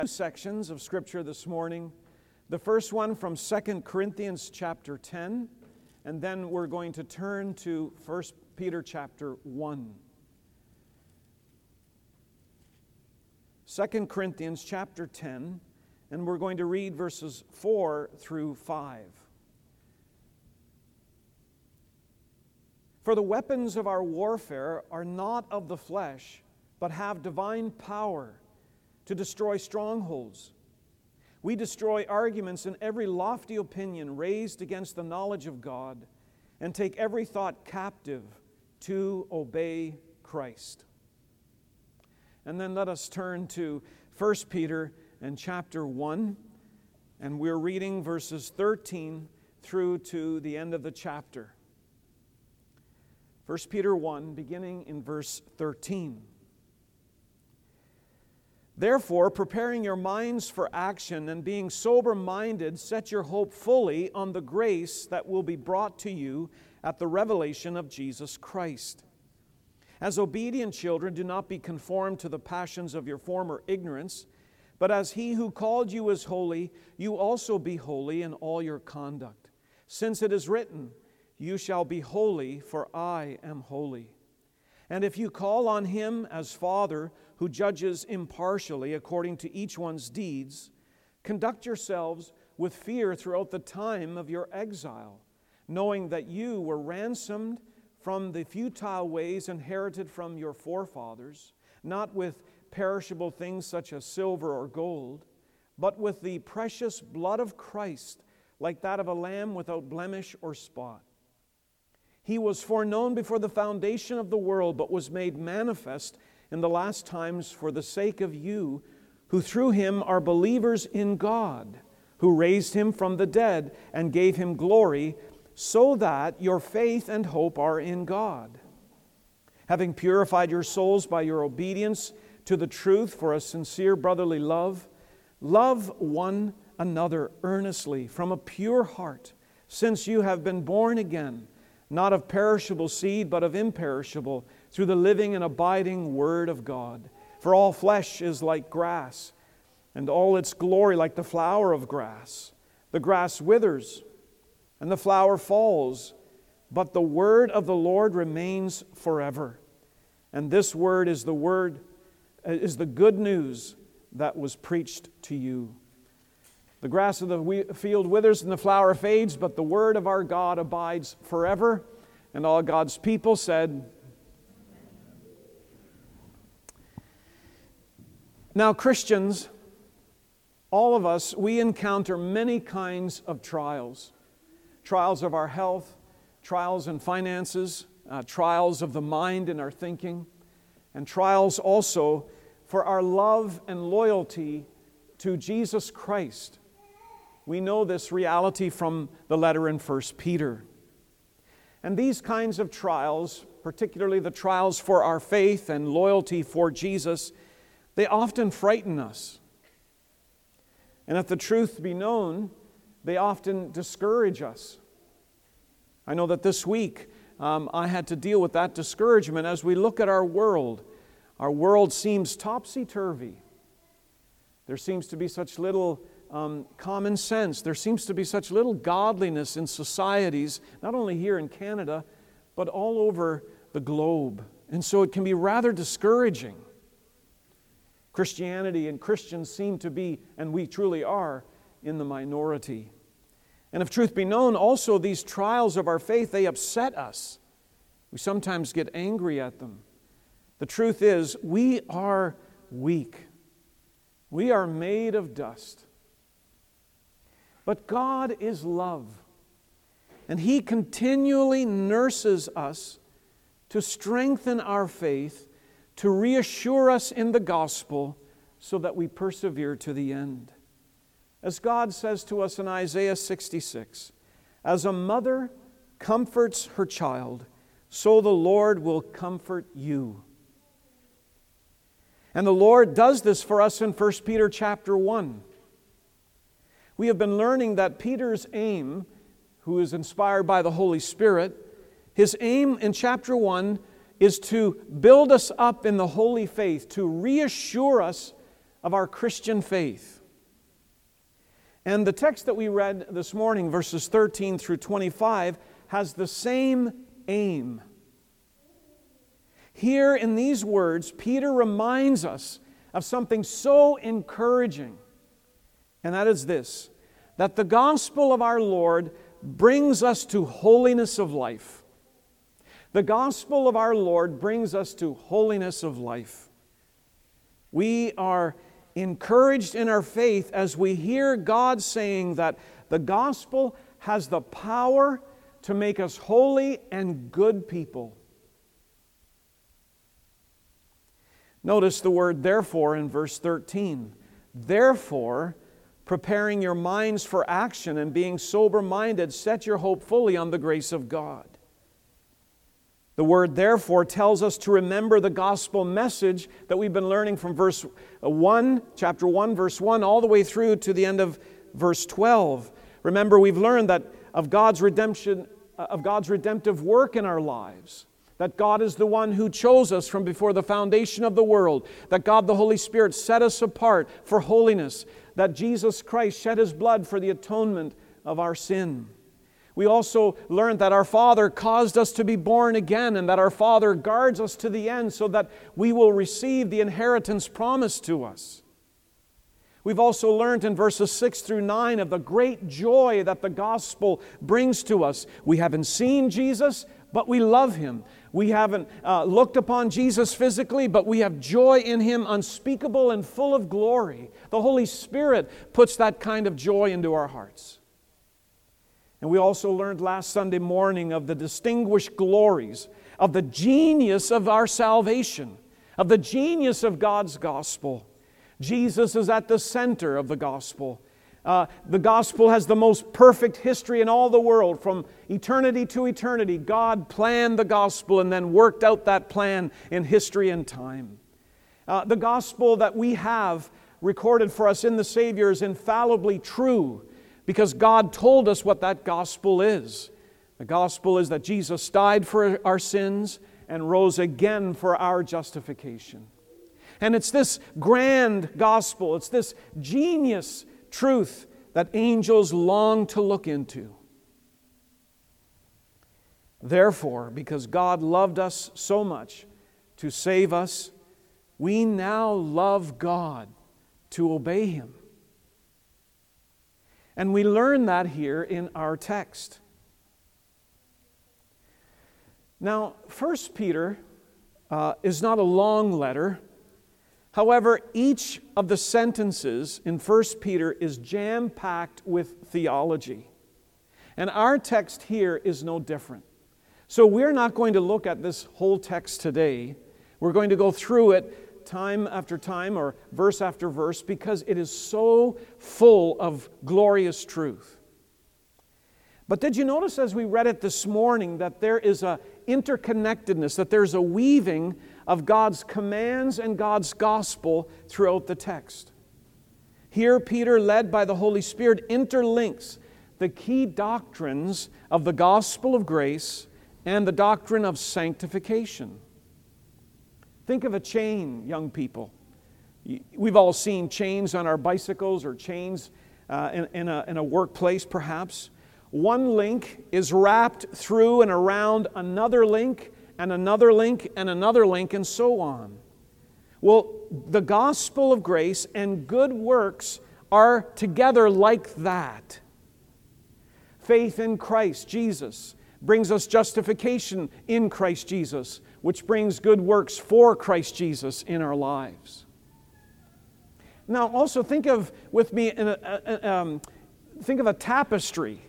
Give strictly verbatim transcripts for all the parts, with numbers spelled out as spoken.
Two sections of Scripture this morning. The first one from Second Corinthians chapter ten, and then we're going to turn to First Peter chapter one. Second Corinthians chapter ten, and we're going to read verses four through five. For the weapons of our warfare are not of the flesh, but have divine power to destroy strongholds. We destroy arguments and every lofty opinion raised against the knowledge of God, and take every thought captive to obey Christ. And then let us turn to First Peter and chapter one, and we're reading verses thirteen through to the end of the chapter. First Peter one, beginning in verse thirteen. Therefore, preparing your minds for action and being sober-minded, set your hope fully on the grace that will be brought to you at the revelation of Jesus Christ. As obedient children, do not be conformed to the passions of your former ignorance, but as He who called you is holy, you also be holy in all your conduct. Since it is written, you shall be holy, for I am holy. And if you call on Him as Father, who judges impartially according to each one's deeds, conduct yourselves with fear throughout the time of your exile, knowing that you were ransomed from the futile ways inherited from your forefathers, not with perishable things such as silver or gold, but with the precious blood of Christ, like that of a lamb without blemish or spot. He was foreknown before the foundation of the world, but was made manifest in the last times for the sake of you, who through Him are believers in God, who raised Him from the dead and gave Him glory, so that your faith and hope are in God. Having purified your souls by your obedience to the truth for a sincere brotherly love, love one another earnestly from a pure heart, since you have been born again, not of perishable seed, but of imperishable, through the living and abiding Word of God. For all flesh is like grass, and all its glory like the flower of grass. The grass withers, and the flower falls, but the word of the Lord remains forever. And this word is the word, is the good news that was preached to you. The grass of the field withers and the flower fades, but the word of our God abides forever. And all God's people said, now, Christians, all of us, we encounter many kinds of trials. Trials of our health, trials in finances, uh, trials of the mind and our thinking, and trials also for our love and loyalty to Jesus Christ. We know this reality from the letter in First Peter. And these kinds of trials, particularly the trials for our faith and loyalty for Jesus, they often frighten us. And if the truth be known, they often discourage us. I know that this week um, I had to deal with that discouragement as we look at our world. Our world seems topsy-turvy. There seems to be such little um, common sense. There seems to be such little godliness in societies, not only here in Canada, but all over the globe. And so it can be rather discouraging. Christianity and Christians seem to be, and we truly are, in the minority. And if truth be known, also these trials of our faith, they upset us. We sometimes get angry at them. The truth is, we are weak. We are made of dust. But God is love, and He continually nurses us to strengthen our faith, to reassure us in the gospel so that we persevere to the end. As God says to us in Isaiah sixty-six, as a mother comforts her child, so the Lord will comfort you. And the Lord does this for us in First Peter chapter one. We have been learning that Peter's aim, who is inspired by the Holy Spirit, his aim in chapter one is to build us up in the holy faith, to reassure us of our Christian faith. And the text that we read this morning, verses thirteen through twenty-five, has the same aim. Here in these words, Peter reminds us of something so encouraging, and that is this, that the gospel of our Lord brings us to holiness of life. The gospel of our Lord brings us to holiness of life. We are encouraged in our faith as we hear God saying that the gospel has the power to make us holy and good people. Notice the word therefore in verse thirteen. Therefore, preparing your minds for action and being sober-minded, set your hope fully on the grace of God. The word therefore tells us to remember the gospel message that we've been learning from verse one, chapter one, verse one, all the way through to the end of verse twelve. Remember, we've learned that of God's redemption, of God's redemptive work in our lives, that God is the one who chose us from before the foundation of the world, that God the Holy Spirit set us apart for holiness, that Jesus Christ shed His blood for the atonement of our sin. We also learned that our Father caused us to be born again, and that our Father guards us to the end so that we will receive the inheritance promised to us. We've also learned in verses six through nine of the great joy that the gospel brings to us. We haven't seen Jesus, but we love Him. We haven't uh, looked upon Jesus physically, but we have joy in Him unspeakable and full of glory. The Holy Spirit puts that kind of joy into our hearts. And we also learned last Sunday morning of the distinguished glories, of the genius of our salvation, of the genius of God's gospel. Jesus is at the center of the gospel. Uh, the gospel has the most perfect history in all the world. From eternity to eternity, God planned the gospel and then worked out that plan in history and time. Uh, the gospel that we have recorded for us in the Savior is infallibly true, because God told us what that gospel is. The gospel is that Jesus died for our sins and rose again for our justification. And it's this grand gospel, it's this genius truth that angels long to look into. Therefore, because God loved us so much to save us, we now love God to obey Him. And we learn that here in our text. Now, First Peter uh, is not a long letter. However, each of the sentences in First Peter is jam-packed with theology. And our text here is no different. So we're not going to look at this whole text today. We're going to go through it time after time or verse after verse because it is so full of glorious truth. But did you notice as we read it this morning that there is a interconnectedness, that there's a weaving of God's commands and God's gospel throughout the text? Here, Peter, led by the Holy Spirit, interlinks the key doctrines of the gospel of grace and the doctrine of sanctification. Think of a chain, young people. We've all seen chains on our bicycles or chains uh, in, in, a, in a workplace, perhaps. One link is wrapped through and around another link, and another link, and another link, and so on. Well, the gospel of grace and good works are together like that. Faith in Christ Jesus brings us justification in Christ Jesus, which brings good works for Christ Jesus in our lives. Now, also think of, with me, in a, a, um, think of a tapestry.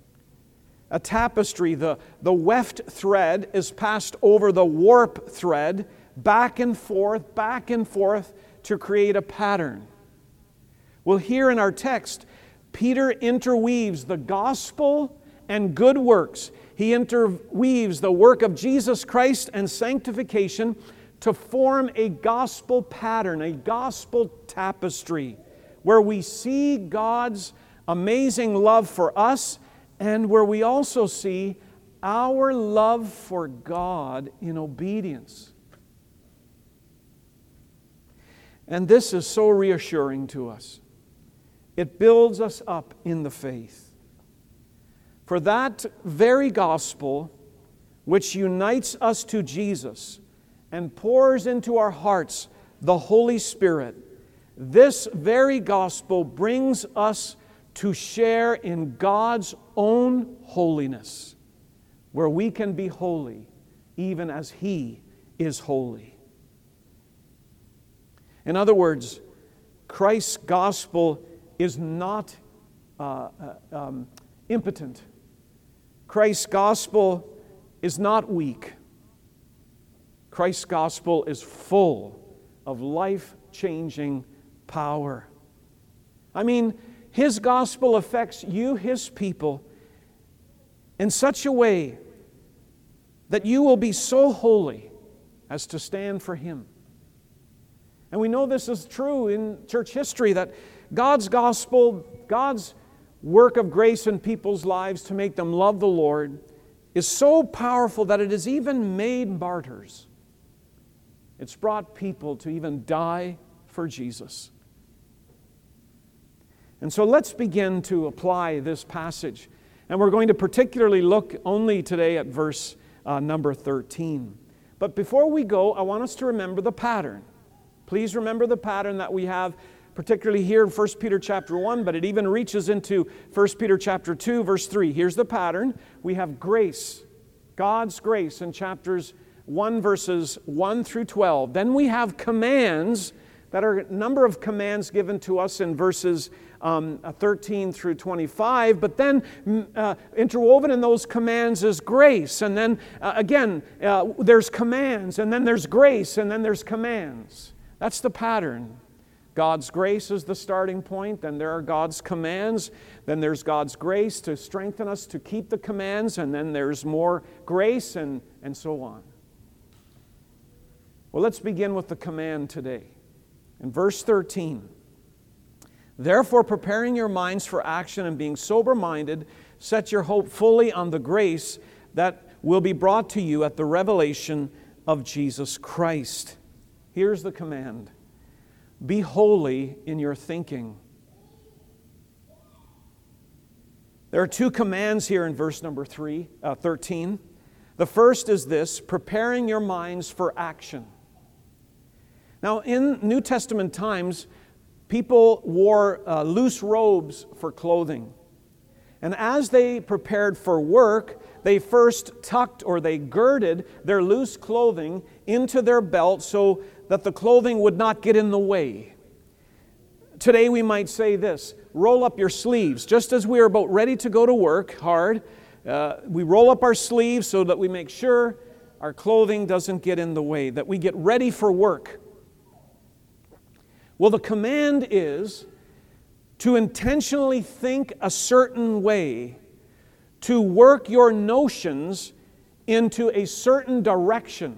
A tapestry, the, the weft thread is passed over the warp thread, back and forth, back and forth, to create a pattern. Well, here in our text, Peter interweaves the gospel and good works. He interweaves the work of Jesus Christ and sanctification to form a gospel pattern, a gospel tapestry, where we see God's amazing love for us and where we also see our love for God in obedience. And this is so reassuring to us. It builds us up in the faith. For that very gospel, which unites us to Jesus and pours into our hearts the Holy Spirit, this very gospel brings us to share in God's own holiness, where we can be holy, even as He is holy. In other words, Christ's gospel is not uh, uh, um, impotent. Christ's gospel is not weak. Christ's gospel is full of life-changing power. I mean, His gospel affects you, His people, in such a way that you will be so holy as to stand for Him. And we know this is true in church history, that God's gospel, God's work of grace in people's lives to make them love the Lord, is so powerful that it has even made martyrs. It's brought people to even die for Jesus. And so let's begin to apply this passage. And we're going to particularly look only today at verse uh, number thirteen. But before we go, I want us to remember the pattern. Please remember the pattern that we have, particularly here in First Peter chapter one, but it even reaches into First Peter chapter two, verse three. Here's the pattern. We have grace, God's grace in chapters one, verses one through twelve. Then we have commands that are a number of commands given to us in verses um, thirteen through twenty-five. But then uh, interwoven in those commands is grace. And then uh, again, uh, there's commands, and then there's grace, and then there's commands. That's the pattern. God's grace is the starting point, then there are God's commands, then there's God's grace to strengthen us to keep the commands, and then there's more grace, and, and so on. Well, let's begin with the command today. In verse thirteen, therefore, preparing your minds for action and being sober-minded, set your hope fully on the grace that will be brought to you at the revelation of Jesus Christ. Here's the command. Be holy in your thinking. There are two commands here in verse number three, uh, thirteen. The first is this, preparing your minds for action. Now, in New Testament times, people wore uh, loose robes for clothing. And as they prepared for work, they first tucked or they girded their loose clothing into their belt so that the clothing would not get in the way. Today we might say this, roll up your sleeves. Just as we are about ready to go to work hard, uh, we roll up our sleeves so that we make sure our clothing doesn't get in the way, that we get ready for work. Well, the command is to intentionally think a certain way, to work your notions into a certain direction.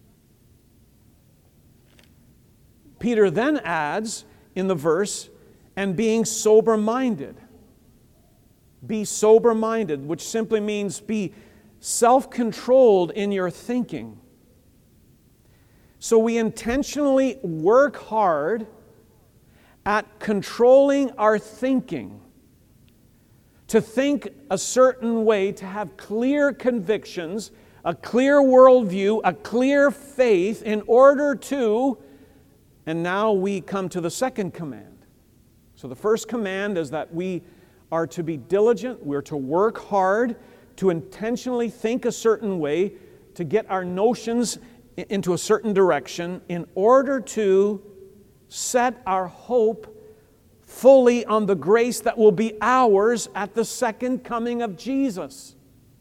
Peter then adds in the verse, and being sober-minded. Be sober-minded, which simply means be self-controlled in your thinking. So we intentionally work hard at controlling our thinking, to think a certain way, to have clear convictions, a clear worldview, a clear faith in order to, and now we come to the second command. So the first command is that we are to be diligent, we're to work hard, to intentionally think a certain way, to get our notions into a certain direction in order to set our hope fully on the grace that will be ours at the second coming of Jesus.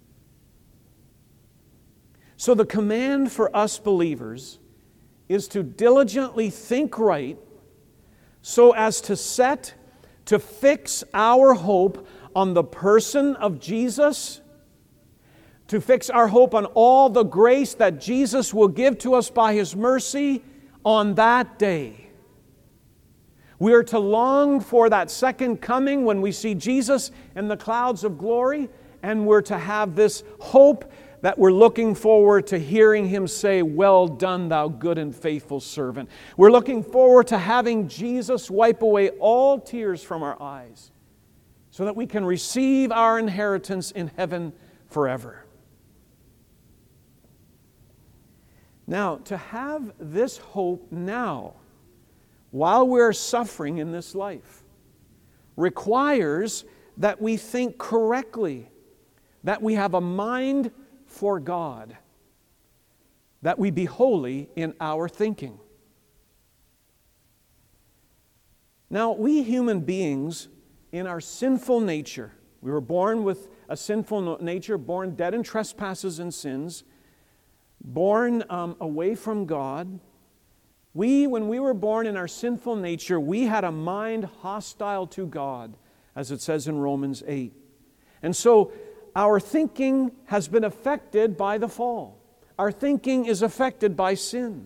So the command for us believers is to diligently think right so as to set, to fix our hope on the person of Jesus, to fix our hope on all the grace that Jesus will give to us by His mercy on that day. We are to long for that second coming when we see Jesus in the clouds of glory, and we're to have this hope that we're looking forward to hearing Him say, "Well done, thou good and faithful servant." We're looking forward to having Jesus wipe away all tears from our eyes so that we can receive our inheritance in heaven forever. Now, to have this hope now, while we're suffering in this life, requires that we think correctly, that we have a mind for God, that we be holy in our thinking. Now, we human beings, in our sinful nature, we were born with a sinful nature, born dead in trespasses and sins, born um, away from God. We, when we were born in our sinful nature, we had a mind hostile to God, as it says in Romans eight. And so, our thinking has been affected by the fall. Our thinking is affected by sin.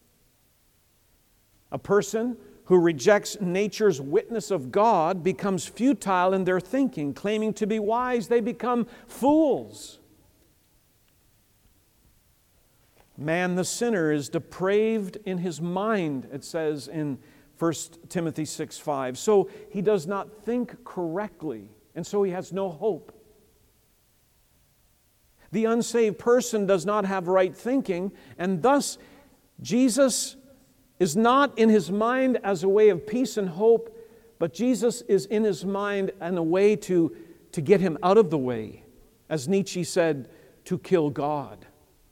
A person who rejects nature's witness of God becomes futile in their thinking. Claiming to be wise, they become fools. Man, the sinner, is depraved in his mind, it says in First Timothy six five. So he does not think correctly, and so he has no hope. The unsaved person does not have right thinking, and thus Jesus is not in his mind as a way of peace and hope, but Jesus is in his mind and a way to, to get him out of the way. As Nietzsche said, to kill God.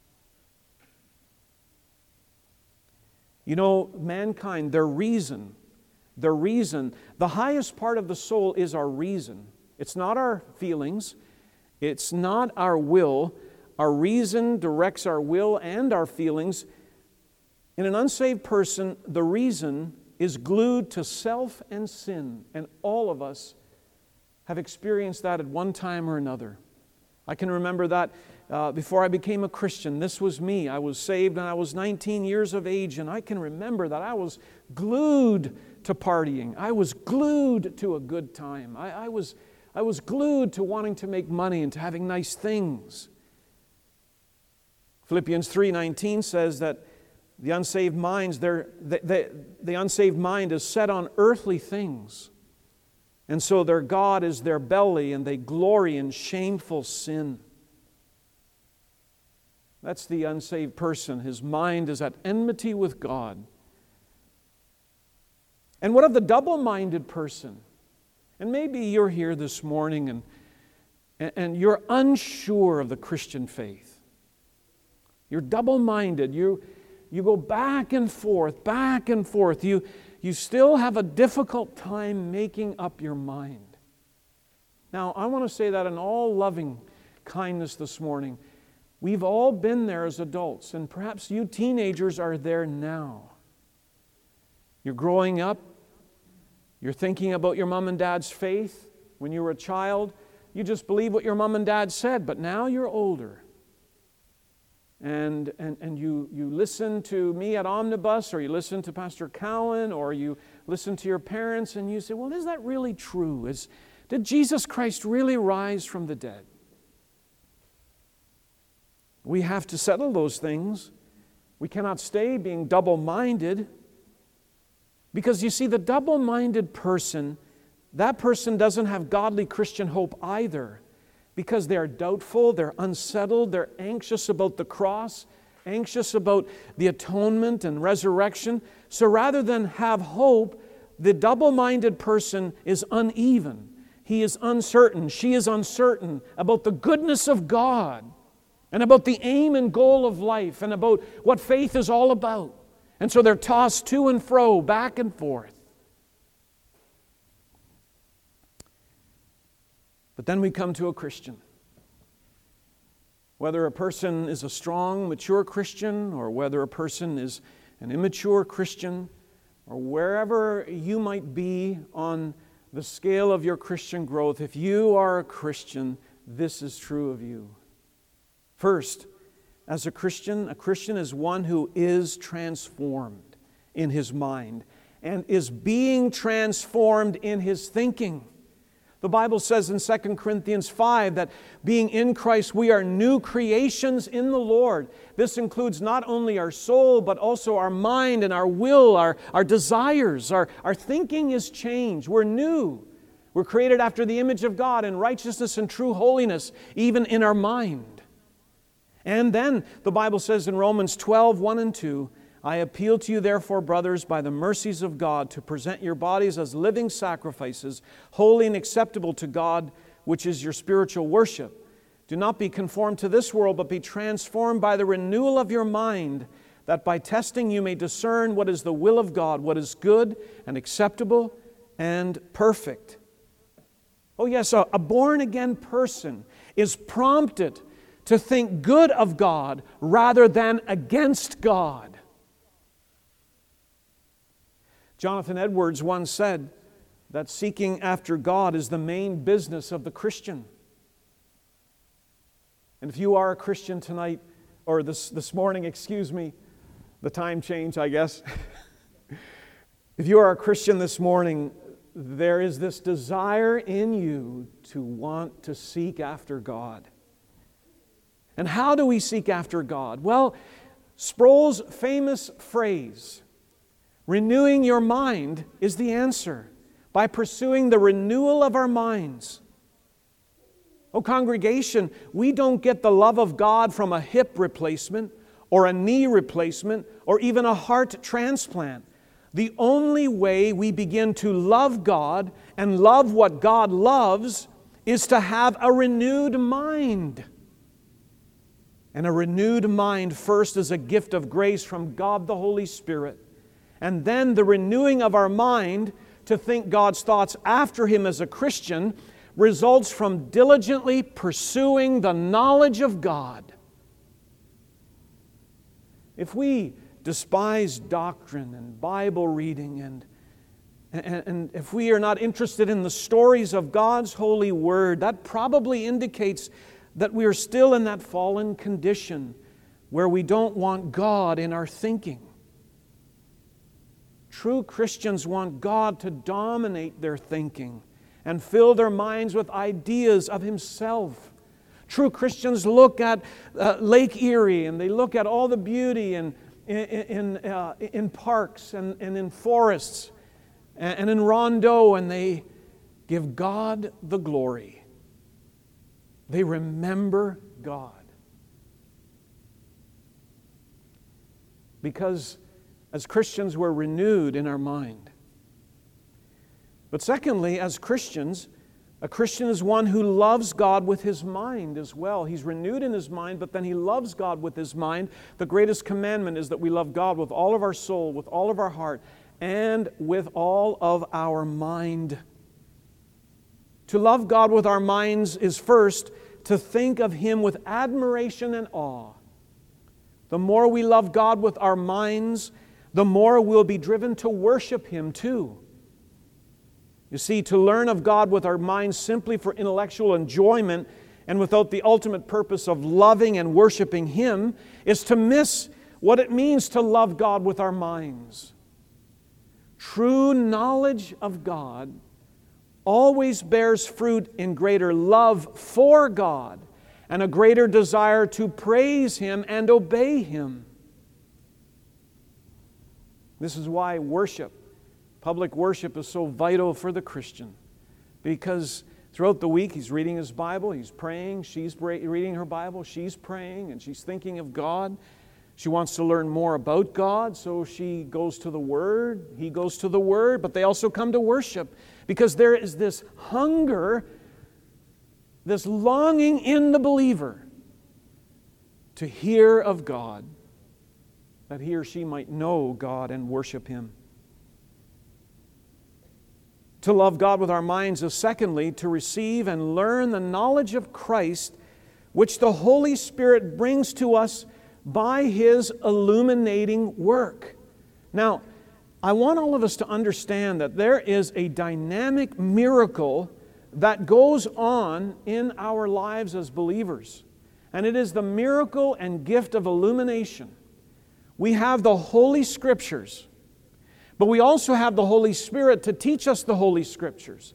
You know, mankind, their reason, their reason, the highest part of the soul is our reason. It's not our feelings. It's not our will. Our reason directs our will and our feelings. In an unsaved person, the reason is glued to self and sin, and all of us have experienced that at one time or another. I can remember that uh, before I became a Christian. This was me. I was saved and I was nineteen years of age, and I can remember that I was glued to partying. I was glued to a good time. I, I was I was glued to wanting to make money and to having nice things. Philippians three nineteen says that the unsaved minds, the, the, the unsaved mind is set on earthly things. And so their God is their belly, and they glory in shameful sin. That's the unsaved person. His mind is at enmity with God. And what of the double-minded person? And maybe you're here this morning and, and you're unsure of the Christian faith. You're double-minded. You, you go back and forth, back and forth. You, you still have a difficult time making up your mind. Now, I want to say that in all loving kindness this morning. We've all been there as adults, and perhaps you teenagers are there now. You're growing up. You're thinking about your mom and dad's faith. When you were a child, you just believed what your mom and dad said, but now you're older. And, and, and you, you listen to me at Omnibus, or you listen to Pastor Cowan, or you listen to your parents, and you say, well, is that really true? Is, did Jesus Christ really rise from the dead? We have to settle those things. We cannot stay being double-minded. Because you see, the double-minded person, that person doesn't have godly Christian hope either. Because they're doubtful, they're unsettled, they're anxious about the cross, anxious about the atonement and resurrection. So rather than have hope, the double-minded person is uneven. He is uncertain. She is uncertain about the goodness of God and about the aim and goal of life and about what faith is all about. And so they're tossed to and fro, back and forth. But then we come to a Christian. Whether a person is a strong, mature Christian, or whether a person is an immature Christian, or wherever you might be on the scale of your Christian growth, if you are a Christian, this is true of you. First, as a Christian, a Christian is one who is transformed in his mind and is being transformed in his thinking. The Bible says in Second Corinthians five that being in Christ, we are new creations in the Lord. This includes not only our soul, but also our mind and our will, our, our desires. Our, our thinking is changed. We're new. We're created after the image of God in righteousness and true holiness, even in our mind. And then the Bible says in Romans twelve, one and two, I appeal to you, therefore, brothers, by the mercies of God, to present your bodies as living sacrifices, holy and acceptable to God, which is your spiritual worship. Do not be conformed to this world, but be transformed by the renewal of your mind, that by testing you may discern what is the will of God, what is good and acceptable and perfect. Oh yes, a, a born-again person is prompted to think good of God rather than against God. Jonathan Edwards once said that seeking after God is the main business of the Christian. And if you are a Christian tonight, or this, this morning, excuse me, the time change, I guess. If you are a Christian this morning, there is this desire in you to want to seek after God. And how do we seek after God? Well, Sproul's famous phrase, renewing your mind, is the answer, by pursuing the renewal of our minds. Oh, congregation, we don't get the love of God from a hip replacement or a knee replacement or even a heart transplant. The only way we begin to love God and love what God loves is to have a renewed mind. And a renewed mind first is a gift of grace from God the Holy Spirit. And then the renewing of our mind to think God's thoughts after Him as a Christian results from diligently pursuing the knowledge of God. If we despise doctrine and Bible reading and, and, and if we are not interested in the stories of God's holy Word, that probably indicates that we are still in that fallen condition where we don't want God in our thinking. True Christians want God to dominate their thinking and fill their minds with ideas of Himself. True Christians look at uh, Lake Erie and they look at all the beauty in, in, in, uh, in parks and, and in forests and, and in Rondeau, and they give God the glory. They remember God. Because as Christians, we're renewed in our mind. But secondly, as Christians, a Christian is one who loves God with his mind as well. He's renewed in his mind, but then he loves God with his mind. The greatest commandment is that we love God with all of our soul, with all of our heart, and with all of our mind. To love God with our minds is first to think of Him with admiration and awe. The more we love God with our minds, the more we'll be driven to worship Him too. You see, to learn of God with our minds simply for intellectual enjoyment and without the ultimate purpose of loving and worshiping Him is to miss what it means to love God with our minds. True knowledge of God always bears fruit in greater love for God and a greater desire to praise Him and obey Him. This is why worship, public worship, is so vital for the Christian. Because throughout the week he's reading his Bible, he's praying, she's reading her Bible, she's praying, and she's thinking of God. She wants to learn more about God, so she goes to the Word, he goes to the Word, but they also come to worship. Because there is this hunger, this longing in the believer to hear of God, that he or she might know God and worship Him. To love God with our minds is secondly to receive and learn the knowledge of Christ, which the Holy Spirit brings to us by His illuminating work. Now, I want all of us to understand that there is a dynamic miracle that goes on in our lives as believers. And it is the miracle and gift of illumination. We have the Holy Scriptures, but we also have the Holy Spirit to teach us the Holy Scriptures.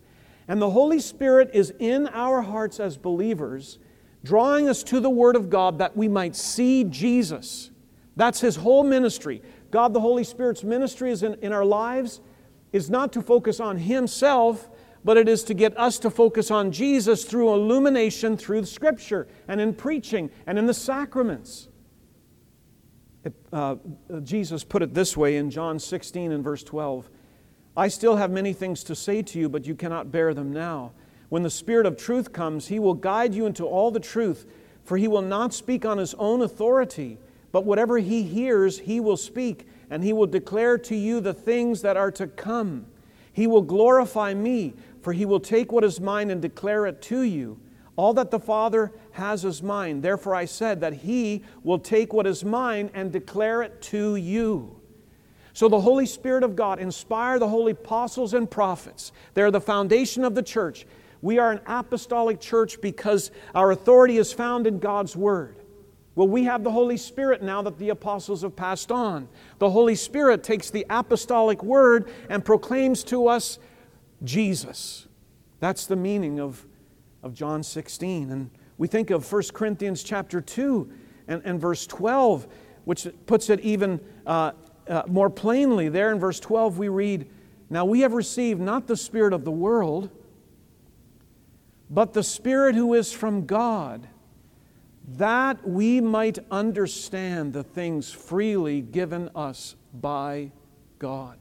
And the Holy Spirit is in our hearts as believers, drawing us to the Word of God that we might see Jesus. That's His whole ministry. God the Holy Spirit's ministry is in, in our lives is not to focus on Himself, but it is to get us to focus on Jesus through illumination, through Scripture, and in preaching, and in the sacraments. It, uh, Jesus put it this way in John sixteen and verse twelve. I still have many things to say to you, but you cannot bear them now. When the Spirit of truth comes, He will guide you into all the truth, for He will not speak on His own authority, but whatever He hears, He will speak, and He will declare to you the things that are to come. He will glorify Me, for He will take what is mine and declare it to you. All that the Father has is mine. Therefore I said that He will take what is mine and declare it to you. So the Holy Spirit of God inspired the holy apostles and prophets. They're the foundation of the church. We are an apostolic church because our authority is found in God's Word. Well, we have the Holy Spirit now that the apostles have passed on. The Holy Spirit takes the apostolic Word and proclaims to us Jesus. That's the meaning of, of John sixteen. And we think of First Corinthians chapter two and, and verse twelve, which puts it even uh, uh, more plainly. There in verse twelve we read, now we have received not the spirit of the world, but the Spirit who is from God, that we might understand the things freely given us by God.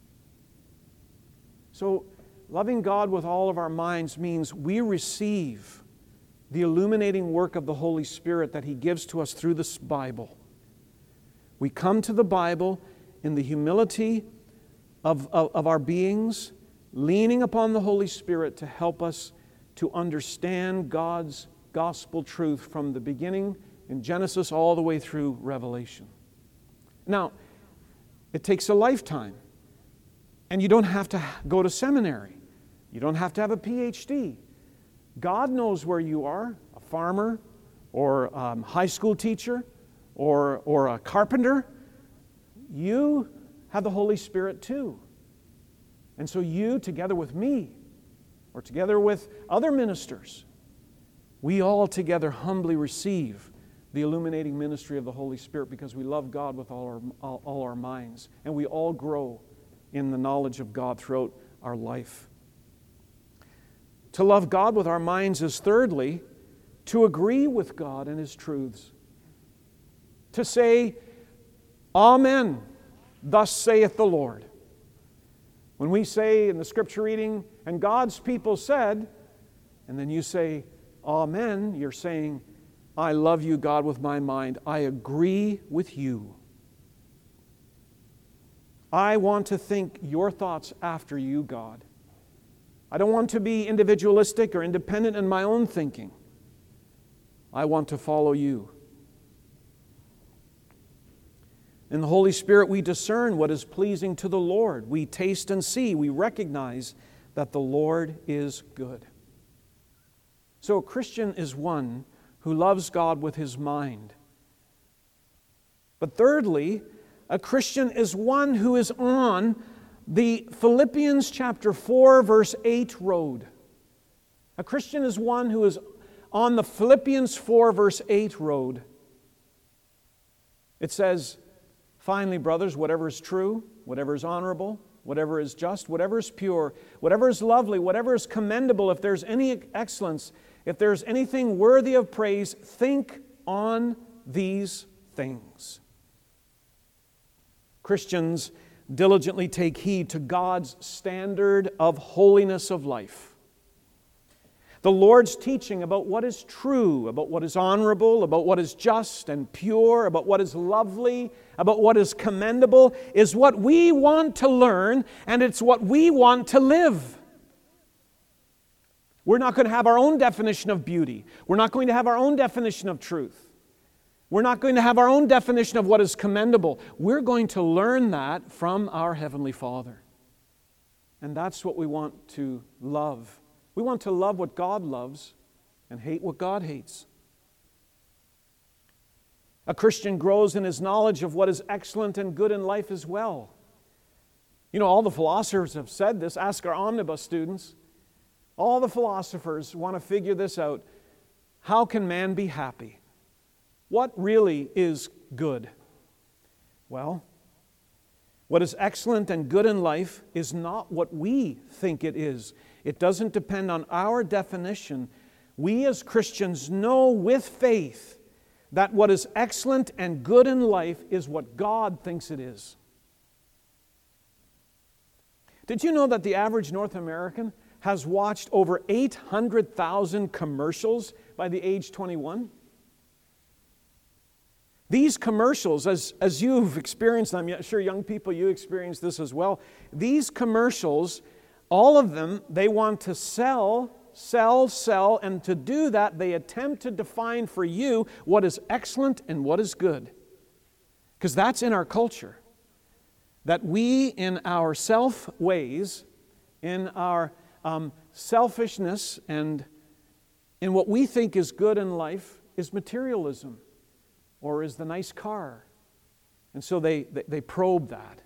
So, loving God with all of our minds means we receive the illuminating work of the Holy Spirit that He gives to us through this Bible. We come to the Bible in the humility of, of, of our beings, leaning upon the Holy Spirit to help us to understand God's gospel truth from the beginning in Genesis all the way through Revelation. Now, it takes a lifetime, and you don't have to go to seminary. You don't have to have a P H D. God knows where you are, a farmer or a high school teacher or, or a carpenter. You have the Holy Spirit too. And so you, together with me, or together with other ministers, we all together humbly receive the illuminating ministry of the Holy Spirit because we love God with all our, all, all our minds. And we all grow in the knowledge of God throughout our life. To love God with our minds is, thirdly, to agree with God and His truths. To say, Amen, thus saith the Lord. When we say in the scripture reading, and God's people said, and then you say, Amen, you're saying, I love you, God, with my mind. I agree with you. I want to think your thoughts after you, God. I don't want to be individualistic or independent in my own thinking. I want to follow you. In the Holy Spirit, we discern what is pleasing to the Lord. We taste and see. We recognize that the Lord is good. So a Christian is one who loves God with his mind. But thirdly, a Christian is one who is on the Philippians chapter four, verse eight road. A Christian is one who is on the Philippians four, verse eight road. It says, finally, brothers, whatever is true, whatever is honorable, whatever is just, whatever is pure, whatever is lovely, whatever is commendable, if there's any excellence, if there's anything worthy of praise, think on these things. Christians diligently take heed to God's standard of holiness of life. The Lord's teaching about what is true, about what is honorable, about what is just and pure, about what is lovely, about what is commendable, is what we want to learn, and it's what we want to live. We're not going to have our own definition of beauty. We're not going to have our own definition of truth. We're not going to have our own definition of what is commendable. We're going to learn that from our Heavenly Father. And that's what we want to love. We want to love what God loves and hate what God hates. A Christian grows in his knowledge of what is excellent and good in life as well. You know, all the philosophers have said this. Ask our omnibus students. All the philosophers want to figure this out. How can man be happy? What really is good? Well, what is excellent and good in life is not what we think it is. It doesn't depend on our definition. We as Christians know with faith that what is excellent and good in life is what God thinks it is. Did you know that the average North American has watched over eight hundred thousand commercials by the age twenty-one? These commercials, as, as you've experienced them, I'm sure young people, you experience this as well. These commercials, all of them, they want to sell, sell, sell, and to do that, they attempt to define for you what is excellent and what is good. Because that's in our culture. That we, in our self ways, in our um, selfishness, and in what we think is good in life, is materialism. Or is the nice car. And so they, they, they probe that.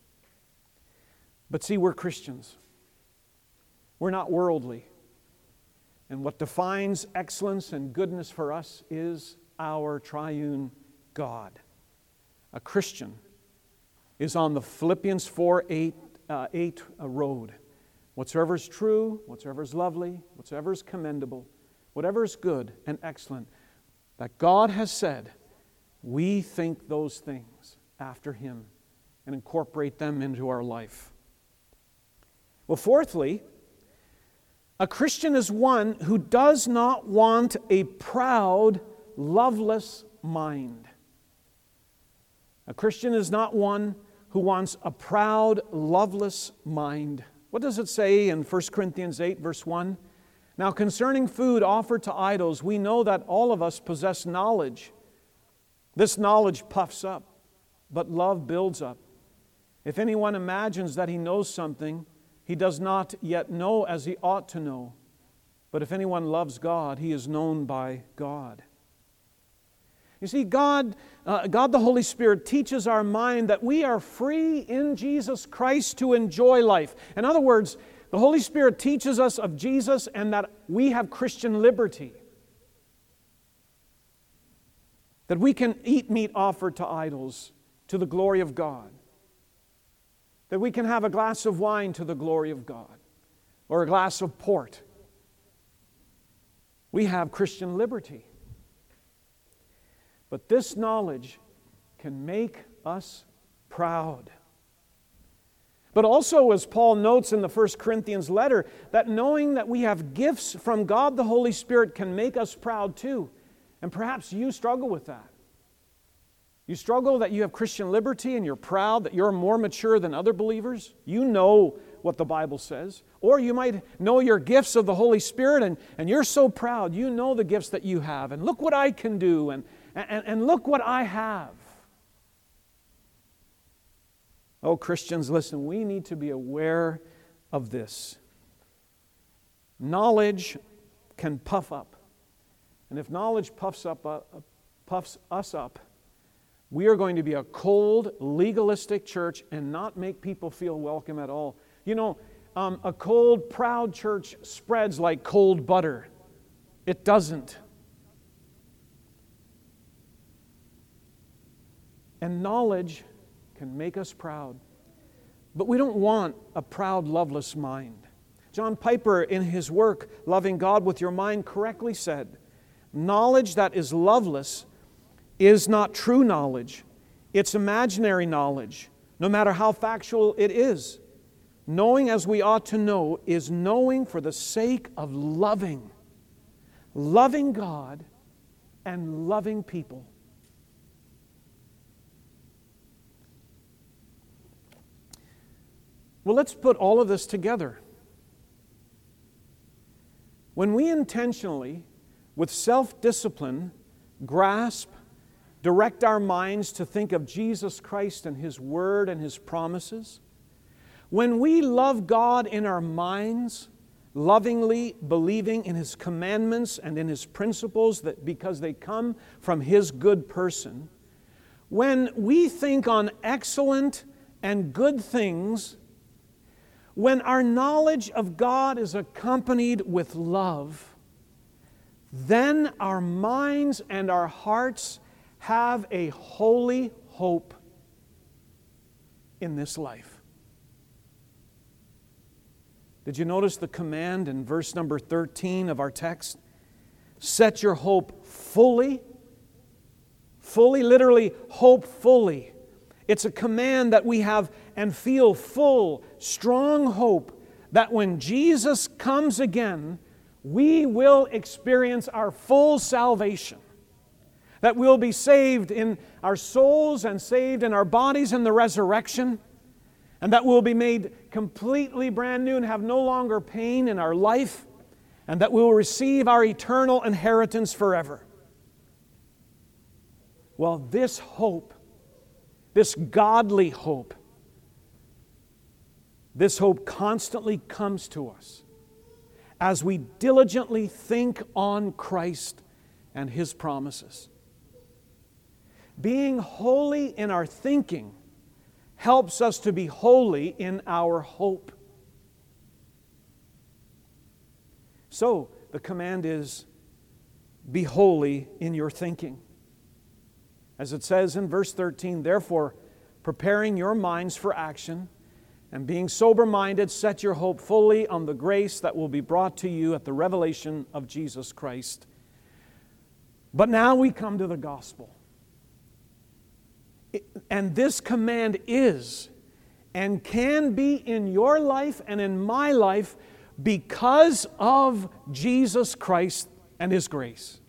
But see, we're Christians. We're not worldly. And what defines excellence and goodness for us is our triune God. A Christian is on the Philippians four eight, uh, eight uh, road. Whatsoever is true, whatsoever is lovely, whatsoever is commendable, whatever is good and excellent, that God has said, we think those things after Him and incorporate them into our life. Well, fourthly, a Christian is one who does not want a proud, loveless mind. A Christian is not one who wants a proud, loveless mind. What does it say in First Corinthians eight, verse one? Now, concerning food offered to idols, we know that all of us possess knowledge. This knowledge puffs up, but love builds up. If anyone imagines that he knows something, he does not yet know as he ought to know. But if anyone loves God, he is known by God. You see, God, uh, God the Holy Spirit teaches our mind that we are free in Jesus Christ to enjoy life. In other words, the Holy Spirit teaches us of Jesus and that we have Christian liberty. That we can eat meat offered to idols to the glory of God. That we can have a glass of wine to the glory of God. Or a glass of port. We have Christian liberty. But this knowledge can make us proud. But also, as Paul notes in the First Corinthians letter, that knowing that we have gifts from God the Holy Spirit can make us proud too. And perhaps you struggle with that. You struggle that you have Christian liberty and you're proud that you're more mature than other believers. You know what the Bible says. Or you might know your gifts of the Holy Spirit and, and you're so proud. You know the gifts that you have. And look what I can do. And, and, and look what I have. Oh, Christians, listen, we need to be aware of this. Knowledge can puff up. And if knowledge puffs up, uh, puffs us up, we are going to be a cold, legalistic church and not make people feel welcome at all. You know, um, a cold, proud church spreads like cold butter. It doesn't. And knowledge can make us proud. But we don't want a proud, loveless mind. John Piper, in his work, Loving God with Your Mind, correctly said, knowledge that is loveless is not true knowledge. It's imaginary knowledge, no matter how factual it is. Knowing as we ought to know is knowing for the sake of loving. Loving God and loving people. Well, let's put all of this together. When we intentionally, with self-discipline, grasp, direct our minds to think of Jesus Christ and His Word and His promises, when we love God in our minds, lovingly believing in His commandments and in His principles that because they come from His good person, when we think on excellent and good things, When our knowledge of God is accompanied with love, then our minds and our hearts have a holy hope in this life. Did you notice the command in verse number thirteen of our text? Set your hope fully. Fully, literally, hope fully. It's a command that we have and feel full, strong hope that when Jesus comes again, we will experience our full salvation. That we'll be saved in our souls and saved in our bodies in the resurrection. And that we'll be made completely brand new and have no longer pain in our life. And that we'll receive our eternal inheritance forever. Well, this hope, this godly hope, this hope constantly comes to us as we diligently think on Christ and His promises. Being holy in our thinking helps us to be holy in our hope. So, the command is, be holy in your thinking. As it says in verse thirteen, therefore, preparing your minds for action, and being sober-minded, set your hope fully on the grace that will be brought to you at the revelation of Jesus Christ. But now we come to the gospel. And this command is and can be in your life and in my life because of Jesus Christ and His grace.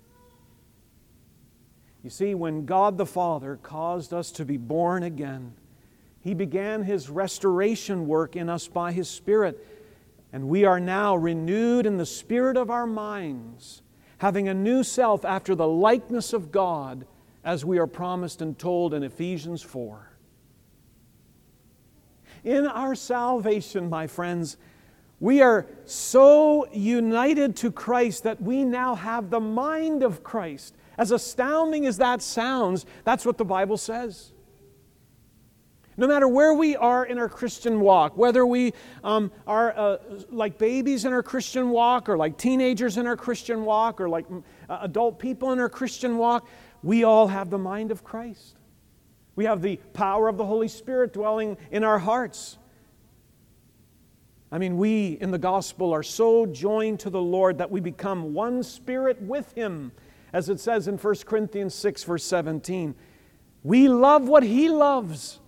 You see, when God the Father caused us to be born again, He began His restoration work in us by His Spirit. And we are now renewed in the spirit of our minds, having a new self after the likeness of God, as we are promised and told in Ephesians four. In our salvation, my friends, we are so united to Christ that we now have the mind of Christ. As astounding as that sounds, that's what the Bible says. No matter where we are in our Christian walk, whether we um, are uh, like babies in our Christian walk, or like teenagers in our Christian walk, or like uh, adult people in our Christian walk, we all have the mind of Christ. We have the power of the Holy Spirit dwelling in our hearts. I mean, we in the gospel are so joined to the Lord that we become one spirit with Him. As it says in First Corinthians six, verse seventeen, we love what He loves.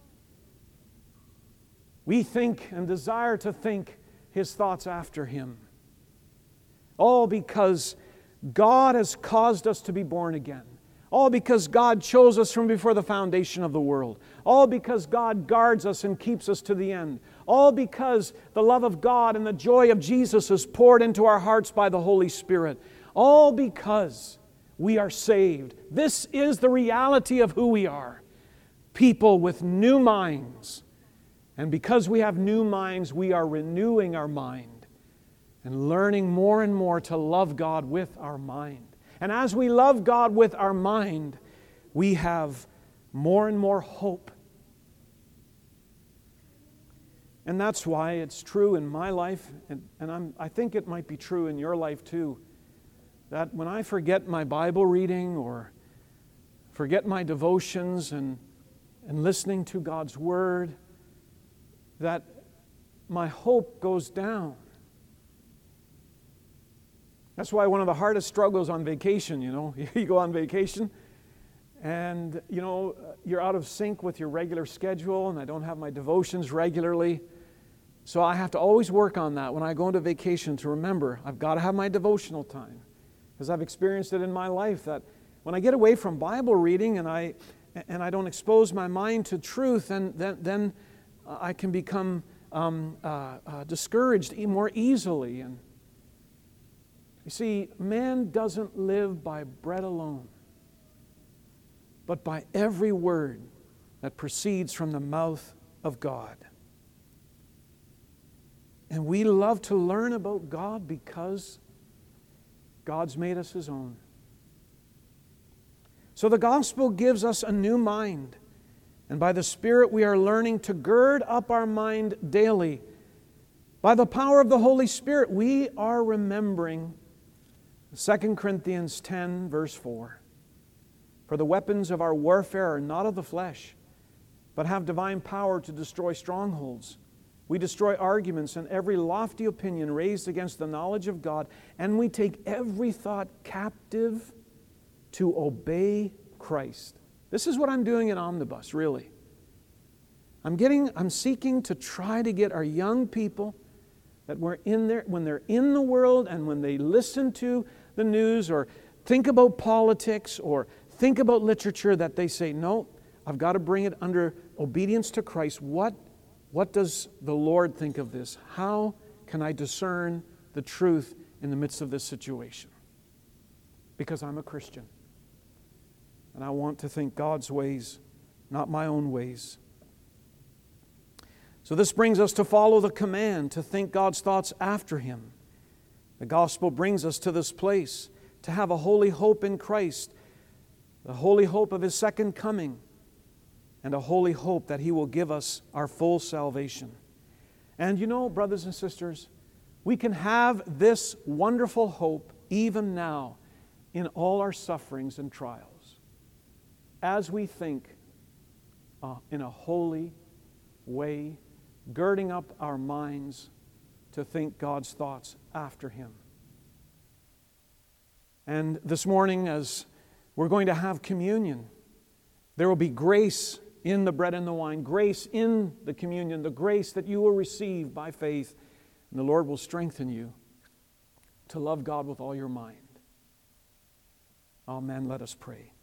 We think and desire to think His thoughts after Him. All because God has caused us to be born again. All because God chose us from before the foundation of the world. All because God guards us and keeps us to the end. All because the love of God and the joy of Jesus is poured into our hearts by the Holy Spirit. All because we are saved. This is the reality of who we are. People with new minds. And because we have new minds, we are renewing our mind and learning more and more to love God with our mind. And as we love God with our mind, we have more and more hope. And that's why it's true in my life, and, and I'm, I think it might be true in your life too, that when I forget my Bible reading or forget my devotions and, and listening to God's Word, that my hope goes down. That's why one of the hardest struggles on vacation, you know, you go on vacation and, you know, you're out of sync with your regular schedule, and I don't have my devotions regularly. So I have to always work on that when I go into vacation, to remember I've got to have my devotional time. Because I've experienced it in my life that when I get away from Bible reading and I and I don't expose my mind to truth, and then, then I can become um, uh, uh, discouraged more easily. And you see, man doesn't live by bread alone, but by every word that proceeds from the mouth of God. And we love to learn about God because God's made us His own. So the gospel gives us a new mind. And by the Spirit we are learning to gird up our mind daily By the power of the Holy Spirit, we are remembering Second Corinthians ten, verse four. For the weapons of our warfare are not of the flesh, but have divine power to destroy strongholds. We destroy arguments and every lofty opinion raised against the knowledge of God, and we take every thought captive to obey Christ. This is what I'm doing at Omnibus, really. I'm getting, I'm seeking to try to get our young people that we're in there, when they're in the world and when they listen to the news or think about politics or think about literature, that they say, no, I've got to bring it under obedience to Christ. What, what does the Lord think of this? How can I discern the truth in the midst of this situation? Because I'm a Christian. And I want to think God's ways, not my own ways. So this brings us to follow the command, to think God's thoughts after Him. The gospel brings us to this place, to have a holy hope in Christ, the holy hope of His second coming, and a holy hope that He will give us our full salvation. And you know, brothers and sisters, we can have this wonderful hope even now in all our sufferings and trials, as we think uh, in a holy way, girding up our minds to think God's thoughts after Him. And this morning, as we're going to have communion, there will be grace in the bread and the wine, grace in the communion, the grace that you will receive by faith, and the Lord will strengthen you to love God with all your mind. Amen. Let us pray.